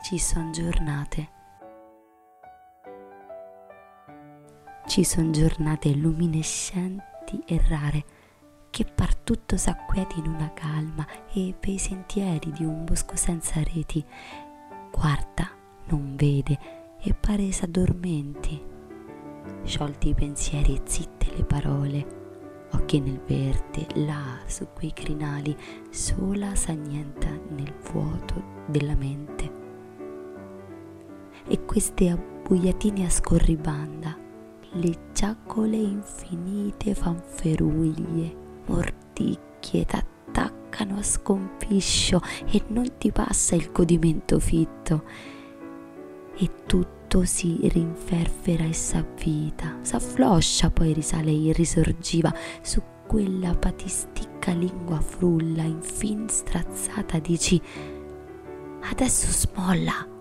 Ci son giornate luminescenti e rare che par tutto s'acquieti in una calma, e pei sentieri di un bosco senza reti guarda, non vede e pare s'addormenti, sciolti i pensieri e zitte le parole, occhi nel verde, là su quei crinali sola s'annienta nel vuoto della mente. E queste abbuiatine a scorribanda, le giacole infinite fanferuglie, mordicchie t'attaccano a sconfiscio e non ti passa il godimento fitto, e tutto si rinferfera e s'avvita, s'affloscia, poi risale e risorgiva su quella patisticca lingua frulla, infin strazzata dici: adesso smolla,